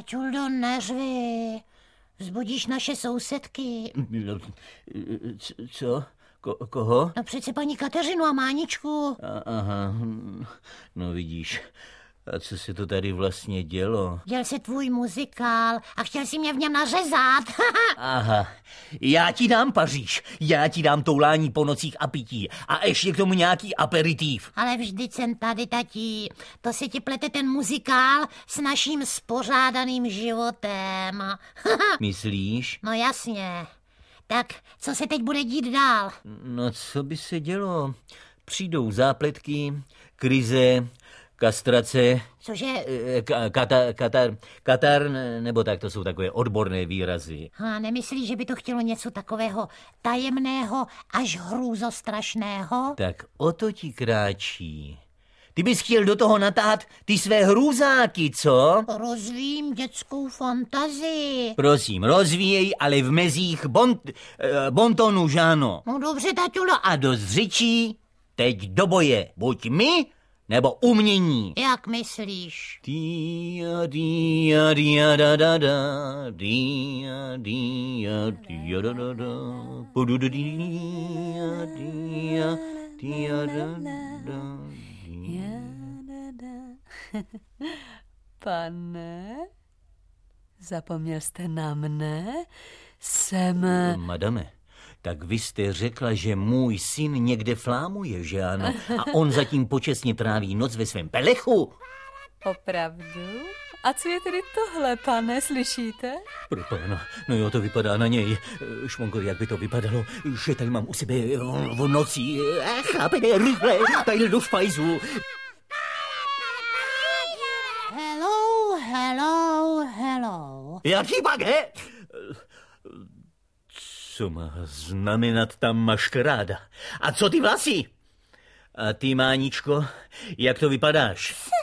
Taťuldo, neřvi. Vzbudíš naše sousedky. Co? Koho? No přece paní Kateřinu a Máničku. Aha, no vidíš. A co se to tady vlastně dělo? Děl se tvůj muzikál a chtěl si mě v něm nařezat. Aha, já ti dám Paříž, já ti dám toulání po nocích a pití a ještě k tomu nějaký aperitiv. Ale vždyť jsem tady, tatí. To se ti plete ten muzikál s naším spořádaným životem. Myslíš? No jasně. Tak, co se teď bude dít dál? No, co by se dělo? Přijdou zápletky, krize, kastrace, Cože? katar, nebo tak, to jsou takové odborné výrazy. A nemyslíš, že by to chtělo něco takového tajemného až hrůzostrašného? Tak o to ti kráčí. Ty bys chtěl do toho natáhat ty své hrůzáky, co? Rozvím dětskou fantazii. Prosím, rozvíjej, ale v mezích bontonu, žáno. No dobře, taťulo. A dost řečí, teď do boje. Buď my, nebo umění. Jak myslíš? Dia, dia, dia, da, da, da. Dia, dia, dia, da, da, da. Budu, dia, dia, dia, da, da. Pane, zapomněl jste na mne? Jsem... Madame, tak vy jste řekla, že můj syn někde flámuje, že ano? A on zatím počestně tráví noc ve svém pelechu? Opravdu? A co je tedy tohle, pane, slyšíte? Propána, no jo, to vypadá na něj. Šmonko, jak by to vypadalo, že tady mám u sebe v noci. Chápete, rychle, tady do špajzu. Hello, hello, hello. Jaký pak, he? Co má znamenat ta maškaráda? A co ty vlasy? A ty, Máničko, jak to vypadáš?